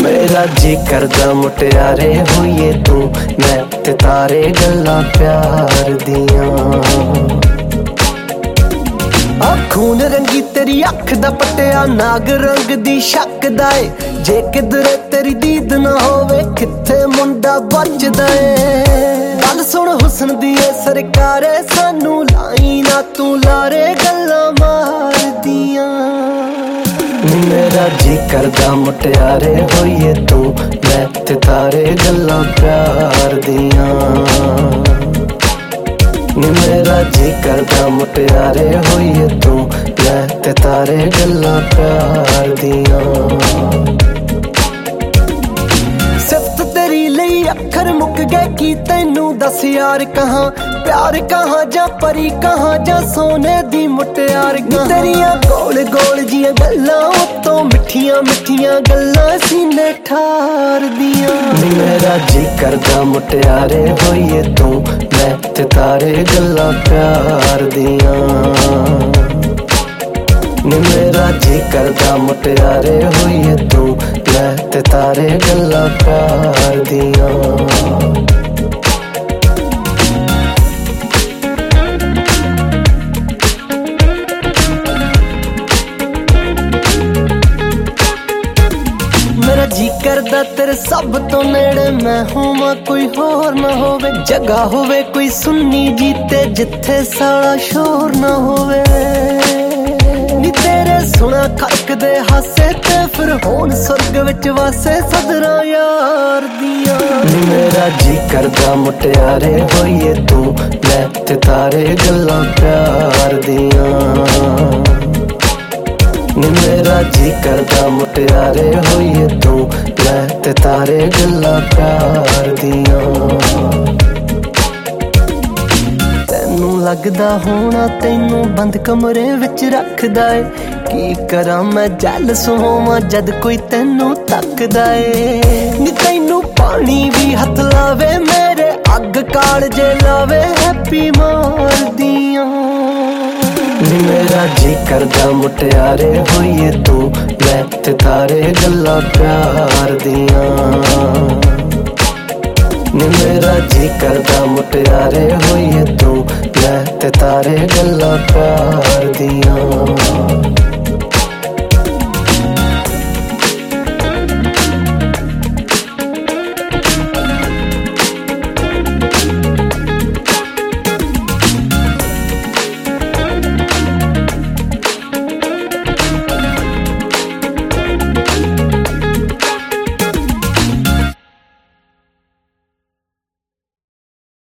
मेरा जी करदा मुटियारे होइए तू मैं ते तारे गल्लां प्यार दियां। खून रंगी तेरी अख दा पट्टिया नाग रंग दी शक दा ए जे किधरे तेरी दीद ना होवे किथे मुंडा बचदा ए। गल सुन हुस्न दी ए सरकारे सानू लाई ना तू लारे गल्लां मार दियां। मेरा जी करदा मुटियारे होइए तू मैं ते तारे गल्लां प्यार दियां। मेरा जी करदा मुटियारे होइए तू मैं ते तारे गल्लां प्यार दियां। सिफ्त तेरी लई अखर मुक गए की तैनू दस यार कहाँ प्यार कहाँ जा परी कहाँ जा सोने दी मुटियार तेरिया गोल गोल जियां गल्लां उत्तों मिठियां मिठियां गल्लां सीने ठार दियां। मेरा जी करदा मुटियारे होइए तू मैं ते तारे गल्लां प्यार दियां। मेरा जी करदा मुटियारे होइए तू मैं ते तारे गल्लां प्यार दियां। मेरा जी करदा तेरे सब तो नेड़े मैं होवां कोई होर ना होवे जगह होवे कोई सुन्नी जीते जिथे साला शोर ना होवे। नी तेरे सुना खड़क दे हासे ते फिर होन स्वर्ग विच वासे सदरा यार दियां। मेरा जी करदा मुटियारे होइए तू मैं ते तारे गल्लां प्यार दियां। मेरा जी करदा मुटियारे होइए तू मैं ते तारे गल्लां प्यार दियां। तैनू लगदा होना तैनू बंद कमरे विच रखदा ए की करा मैं जैलस होवां जद कोई तैनू तकदा ए। नी तैनू पानी भी हथ लावे मेरे अग कालजे लावे हैप्पी मार दियां। मेरा जी करदा मुटियारे होइए तू मैं ते तारे गल्लां प्यार दियां। मेरा जी करदा मुटियारे होइए तू मैं ते तारे गल्लां प्यार दियां।